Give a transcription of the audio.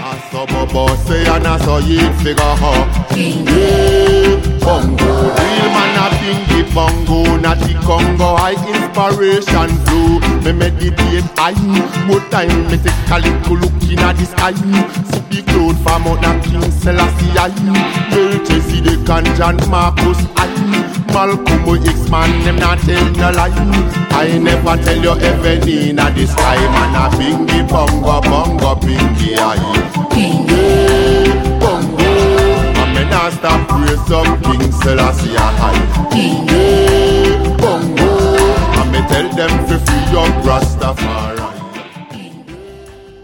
So Bobo say and I saw you figure how Bingy Bongo, real man a Bingy Bongo, not the Congo. High inspiration flow, me meditate high. More time me take a little look in at the sky. See the cloud from out na King Selassie I. Well Jesse the Kanjan Marcus I. Malcolm X-Man them not tell no lie. I never tell you heaven in a the sky. Man a Bingy Bongo, Bongo Bingy I. Bingy Bongo, I may not stop praise some King Selassie